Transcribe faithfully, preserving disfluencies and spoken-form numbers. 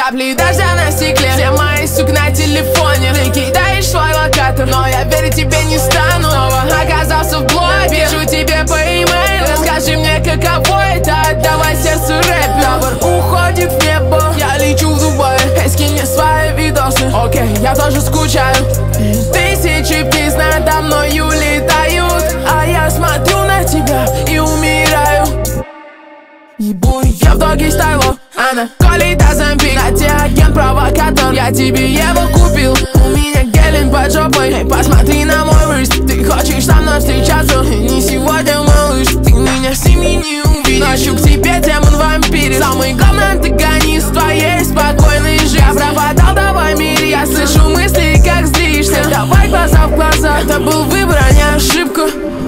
Капли дождя на стекле, все мои сук на телефоне. Ты кидаешь свой локатор, но я верить тебе не стану. Снова оказался в блоге, пишу тебе по имейлу. Скажи мне, каково это, отдавай сердцу рэп. Табор уходит в небо, я лечу в Дубай. Эй, скинь мне свои видосы, окей, я тоже скучаю. Тысячи птиц надо мною летают, а я смотрю на тебя и умираю. Ебу я в доги стайло, она колит азампик. На тебе агент-провокатор, я тебе его купил. У меня гелень под жопой, эй, посмотри на мой рыст. Ты хочешь со мной встречаться, не сегодня, малыш. Ты меня с ними не увидишь, ночью к тебе демон-вампирит. Самый главный антагонист твоей спокойной жизни. Я пропадал, давай мире, я слышу мысли, как злишься. Давай глаза в глаза, это был выбор, а не ошибка.